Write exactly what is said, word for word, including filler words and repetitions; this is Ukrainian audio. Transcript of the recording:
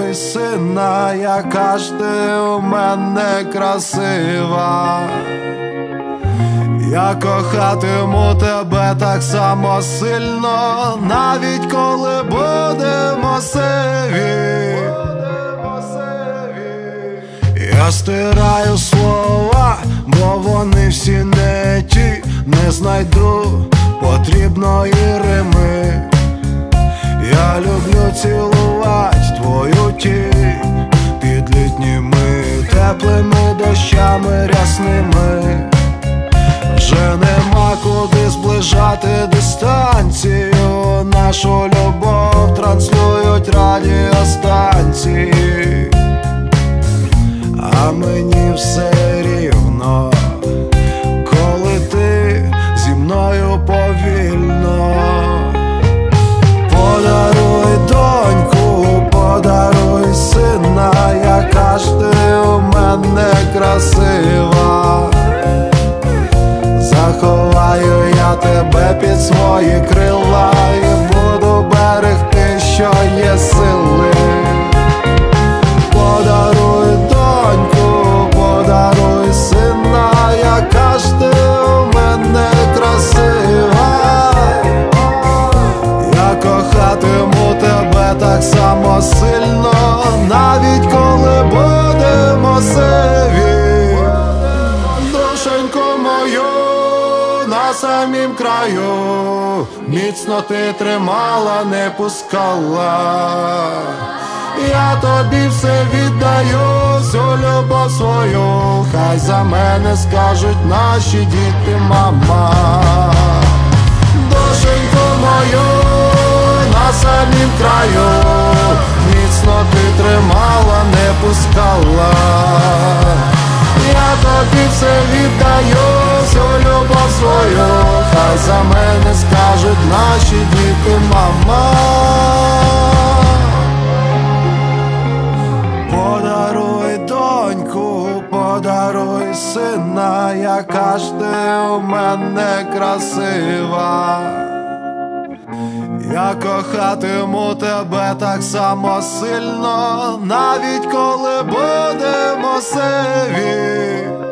Подаруй сина, яка ж ти у мене красива. Я кохатиму тебе так само сильно, навіть коли будемо сиві. Я стираю слова, бо вони всі не ті. Не знайду потрібної рими. Я люблю цілувати твою тінь під літніми теплими дощами рясними. Вже нема куди зближати дистанцію. Нашу любов транслюють радіостанції. А мені все рівно, коли ти зі мною повільно. Подаруй доньку, подаруй сина, яка ж ти у мене красива. Заховаю я тебе під свої крила і буду берегти, що є сили. Подаруй доньку, подаруй сина, яка ж ти у мене красива. Я кохатиму тебе так само сильно, навіть коли будемо сиві. Душенько мою, на самім краю, міцно ти тримала, не пускала. Я тобі все віддаю, всю любов свою, хай за мене скажуть наші діти, мама. Душенько мою, на самім краю, міцно ти тримала, не пускала. Я тобі все віддаю, всю любов свою, хай за мене скажуть наші діти, мама. Подаруй доньку, подаруй сина, яка ж ти у мене красива. Я кохатиму тебе так само сильно, навіть коли будемо сиві.